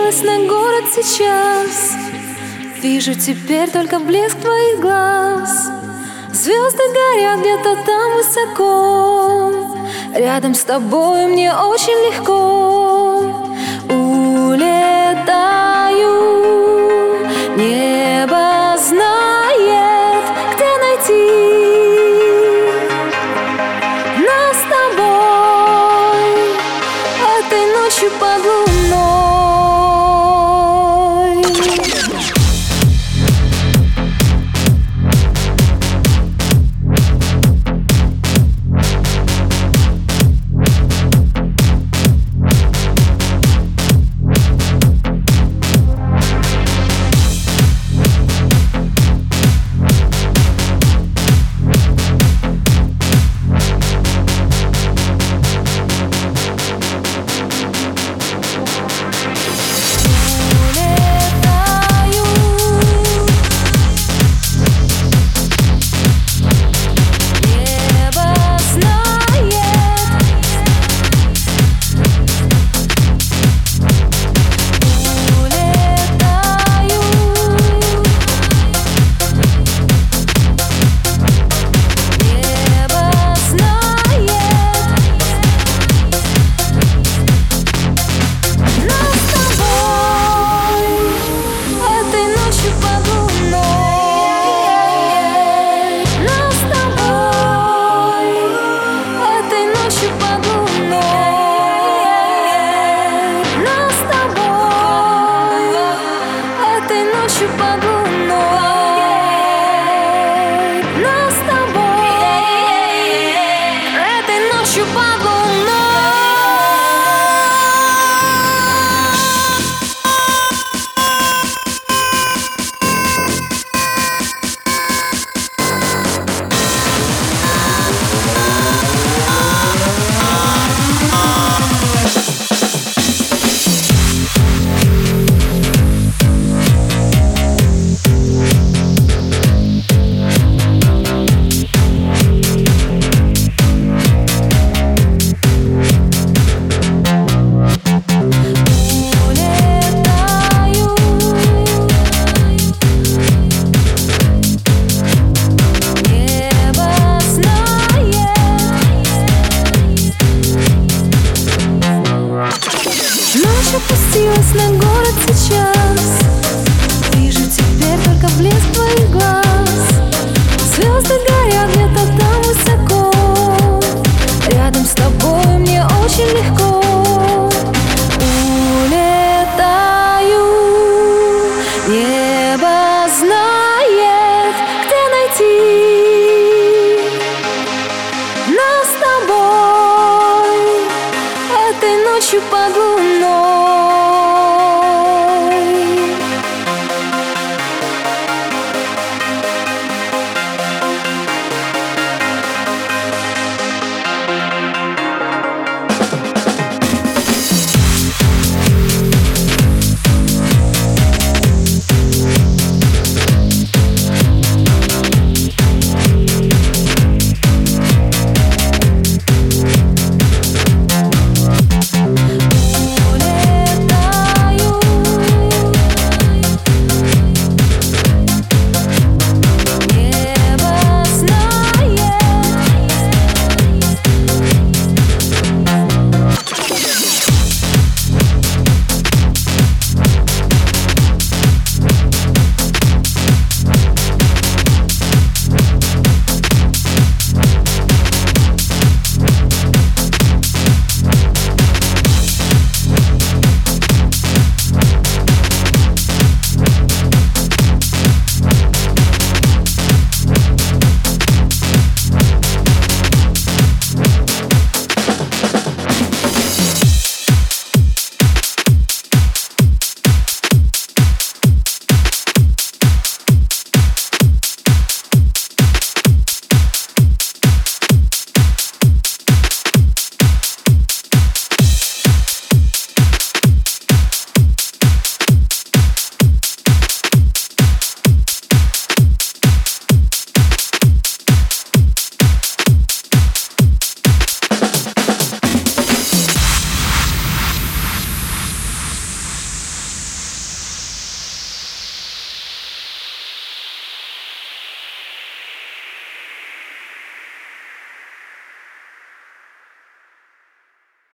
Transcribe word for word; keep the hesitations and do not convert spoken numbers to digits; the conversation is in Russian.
спустилась на город сейчас. Вижу теперь только блеск твоих глаз. Звезды горят где-то там высоко. Рядом с тобой мне очень легко. Улетаю, небо знает, где найти нас с тобой этой ночью под луной. Опустилась на город сейчас. Вижу теперь только блеск твоих глаз. Звезды горят где-то там высоко. Рядом с тобой мне очень легко. Улетаю, небо знает, где найти нас с тобой этой ночью под луной.